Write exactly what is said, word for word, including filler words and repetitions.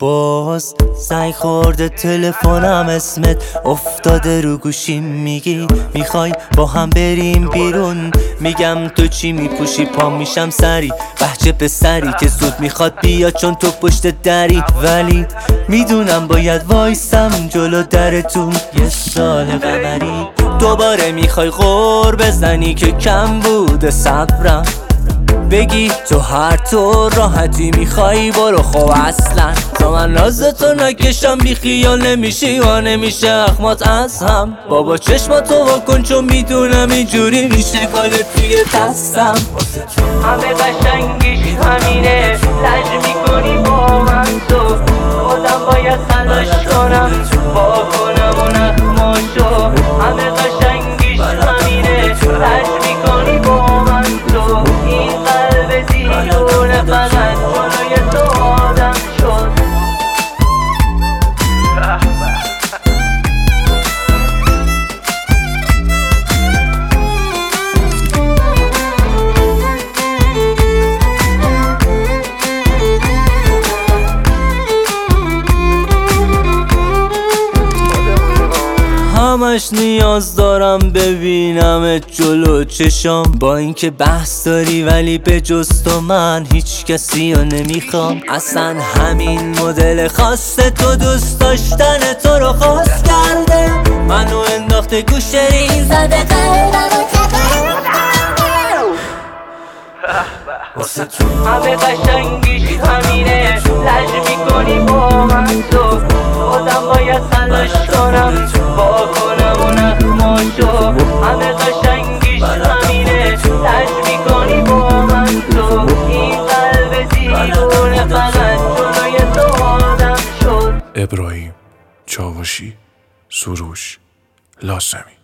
باز زنگ خورده تلفنم، اسمت افتاده رو گوشیم، میگی میخوای با هم بریم بیرون، میگم تو چی میپوشی، پا میشم سری بهجه پسری که زود میخواد بیا چون تو پشت دری، ولی میدونم باید وایسم جلو درتون یه سال قمری. دوباره میخوای غور بزنی که کم بوده صبرم، بگی تو هر طور راحتی میخوای برو، خب اصلا تا من نازتو نکشم بی خیال نمیشی و نمیشه اخمات از هم. بابا چشماتو واکن چون میدونم اینجوری میشه کالت توی دستم. همه قشنگیش همینه، لج میکنی با من تو، خودم باید تلاش کنم با کنم و نخماشو. همه قشنگیش همینه، لج میکنی با من تو، این قلب دیونه فقط جلوی تو آدم شد. همش نیاز دارم ببینمت جلو چشام، با اینکه بحث داری ولی به جز تو من هیچ کسی رو نمیخوام. اصلا همین مدل خاصه تو، دوست داشتن تو رو خواست کرده، منو انداخته گوشه ریز زده قلبمو همه قشنگیش همینه، لج میکنی با من تو، خودم باید تلاش کنم با کنم و نخماشو. همه قشنگیش همینه، لج میکنی با من تو، این قلب دیونه فقط جلوی تو آدم شد. ابراهیم چاوشی، سروش، لاسمی.